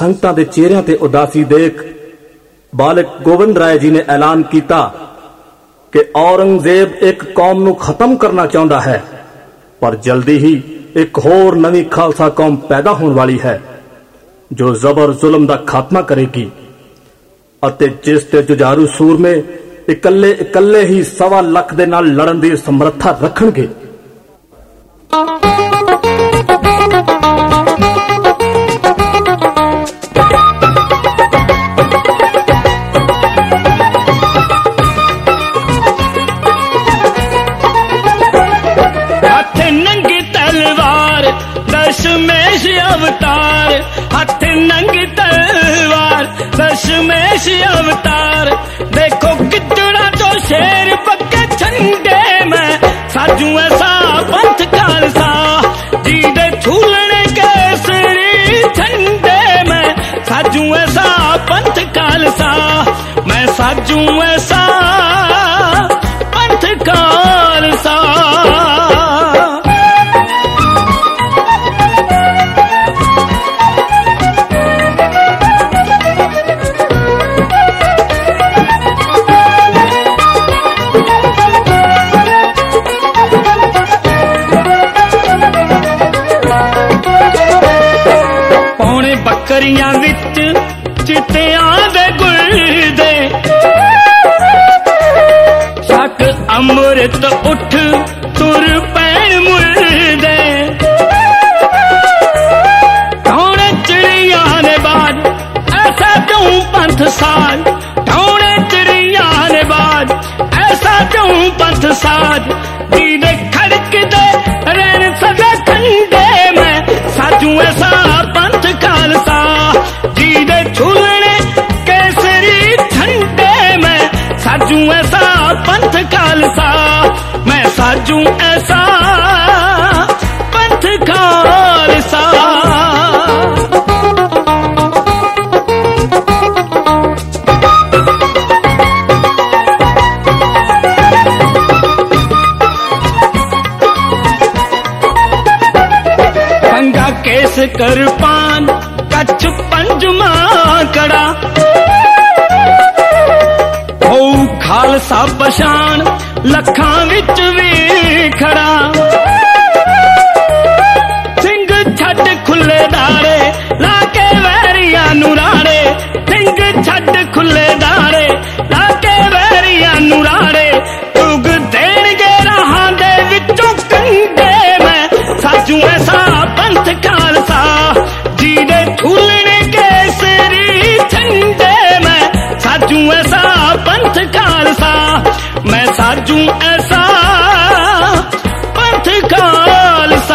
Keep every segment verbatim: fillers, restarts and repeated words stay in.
संगतां दे चेहरिਆਂ ते उदासी देख बालक गोविंद राय जी ने ऐलान किया कि औरंगजेब एक कौम नूं खत्म करना चाहता है, पर जल्दी ही एक होर नवी खालसा कौम पैदा होने वाली है जो जबर जुल्म दा खात्मा करेगी अते जिस ते जुझारू सूर में इकल्ले इकल्ले ही सवा लख दे नाल लड़न दी समर्था रखणगे। दशमेश अवतार, हाथ नंगी तलवार, दशमेश अवतार। देखो कितना तो शेर पक्के झंडे में, साजू ऐसा पंथ खालसा जी दे झूलने केसरी झंडे में, साजू ऐसा पंथ खालसा, मैं साजू ऐसा पंथ खालसा। बकरियां विच चिट्टियां दे गुलदे, छक अमृत उठ तुर पैण मुलदे, टौणे चिड़िया ने बाज ऐसा क्यों पंथ साज, टौणे चिड़िया ने बाज ऐसा क्यों पंथ साज, दीदे खड़क दे रैन सदा खंडे में, साजू ऐसा पंथ खालसा जी दे झूलने केसरी झंडे में, साजू ऐसा पंथ खालसा, मैं साजू ऐसा पंथ खालसा। पंगा केस कर पान कच्छ पंजमा कड़ा, हो खालसा पछाण लखां विच भी खड़ा, सिंह छड्ड खुले दारे लाके वैरिया नुराड़े, सिंह छड्ड खुले दारे लाके वैरिया नुराड़े, तुग देणगे राहां दे विचों कंडे में, साजू ऐसा पंथ खालसा जी दे झूलने केसरी झंडे में, साजू ऐसा पंथ खालसा, मैं साजू ऐसा पंथ खालसा।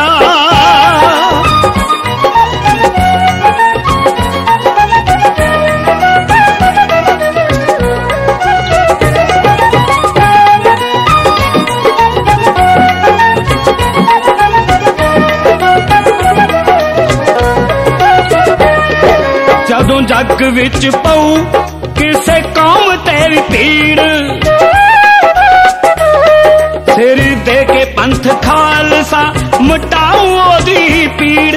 जदों जग विच पऊ किसे कौम तेरी पीड़, सिर दे के पंथ खालसा मिटाऊ ओदी पीड़,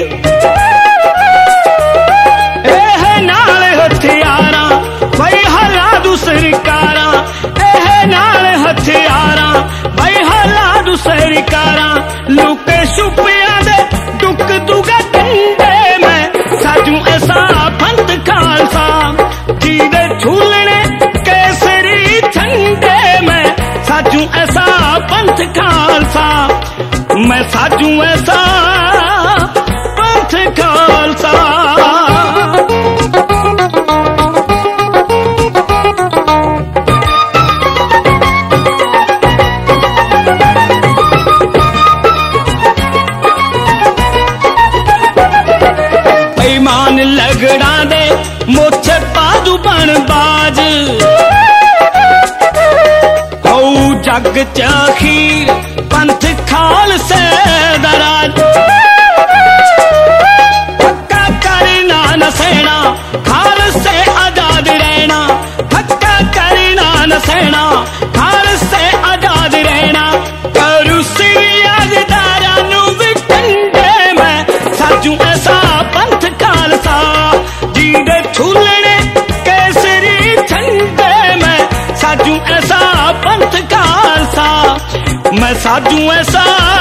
एह नाल हथियारा बई हला दू सरकारा, एह नाल हथियारा बई हला दू सरकारा, लुके छुपिया दे टुक दुगा कंडे में, साजू ऐसा पंथ खालसा जी दे झूलने केसरी झंडे में, साजू ऐसा पंथ खालसा, मैं साजू ऐसा पंथ खालसा। बेईमान लगड़ा दे मोछे बाजू बन बाज, हो जग च अखीर पंथ खालसे दराज, पक्का करना न सेना खालसे आजाद रहना, पक्का करना न सेना खालसे आजाद रहना, करू सियादारा नू भी कंडे में, साजू ऐसा पंथ खालसा जी साजू ऐसा पंथ खालसा, मैं साजू ऐसा